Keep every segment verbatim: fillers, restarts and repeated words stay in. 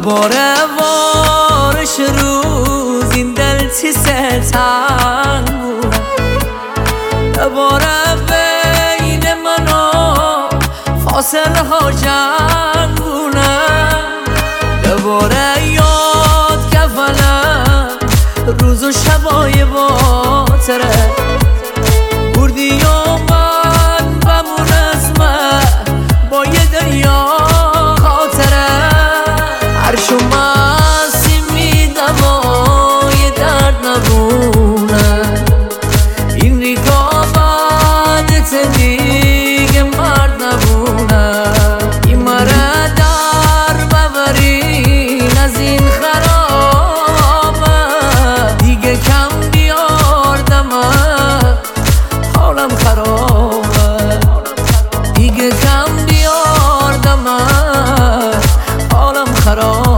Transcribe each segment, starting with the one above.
دوباره وارش روز این دل چی ستنگ بودم دوباره بین من و فاصله ها جنگ بودم دوباره یاد کفنم روز و شبای باطره بردی و من بمون از من با یه دریا خاطره عرش و مسی میدم و یه درد نبونه این ریکابت دیگه مرد نبونه این مره در ببرین از این خرابه دیگه کم بیار دمه حالم خرابه دیگه کم بیار دمه حالم خرابه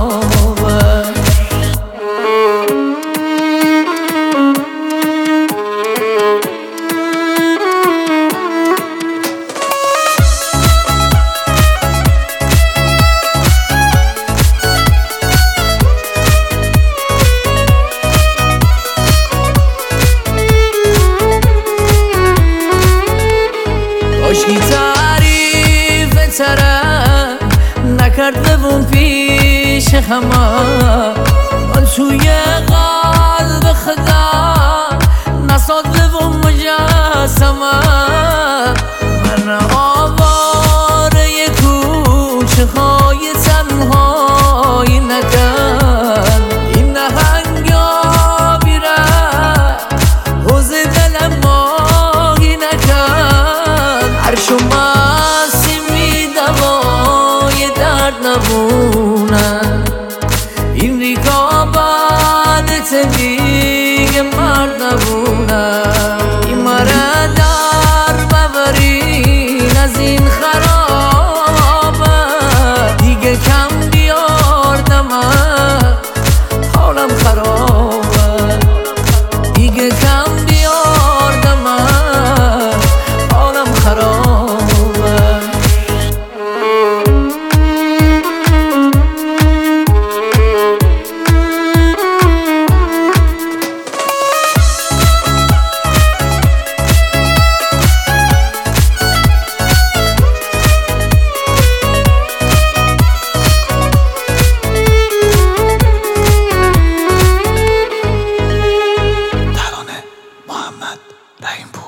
عشقی تعریف تره نکرده بون پیش همه من توی قلب خدا نساده بون مجسمه من آواره کوچه های تنهایی نکن این نهنگ یا بیره حوز دلم ماهی نکن عرش و مسی میدم و یه درد نبونه این ریکابت دیگه مرد نبونه این مره در ببرین از این خرابه دیگه کم بیار دمه حالم خرابه دیگه کم بیار دمه حالم خرابه محمد رحیم پور.